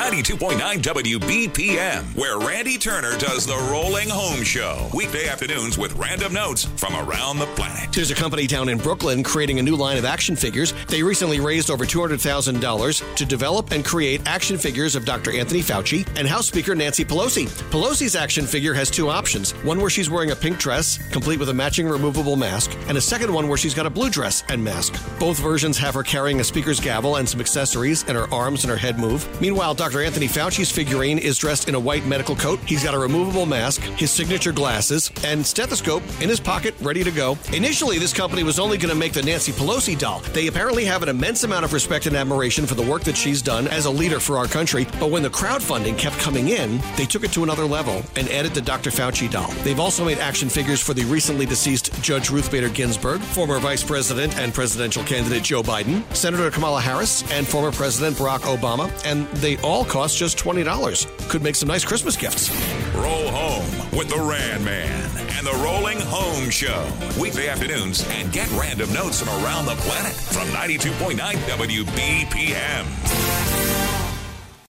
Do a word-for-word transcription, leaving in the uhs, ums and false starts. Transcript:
ninety-two point nine W B P M, where Randy Turner does the Rolling Home Show. Weekday afternoons with random notes from around the planet. There's a company down in Brooklyn creating a new line of action figures. They recently raised over two hundred thousand dollars to develop and create action figures of Doctor Anthony Fauci and House Speaker Nancy Pelosi. Pelosi's action figure has two options. One where she's wearing a pink dress, complete with a matching removable mask, and a second one where she's got a blue dress and mask. Both versions have her carrying a speaker's gavel and some accessories, and her arms and her head move. Meanwhile, Doctor Anthony Fauci's figurine is dressed in a white medical coat. He's got a removable mask, his signature glasses, and stethoscope in his pocket, ready to go. Initially, this company was only going to make the Nancy Pelosi doll. They apparently have an immense amount of respect and admiration for the work that she's done as a leader for our country, but when the crowdfunding kept coming in, they took it to another level and added the Doctor Fauci doll. They've also made action figures for the recently deceased Judge Ruth Bader Ginsburg, former Vice President and presidential candidate Joe Biden, Senator Kamala Harris, and former President Barack Obama, and they all cost just twenty dollars. Could make some nice Christmas gifts. Roll home with the Rand Man and the Rolling Home Show. Weekday afternoons, and get random notes from around the planet from ninety-two point nine W B P M.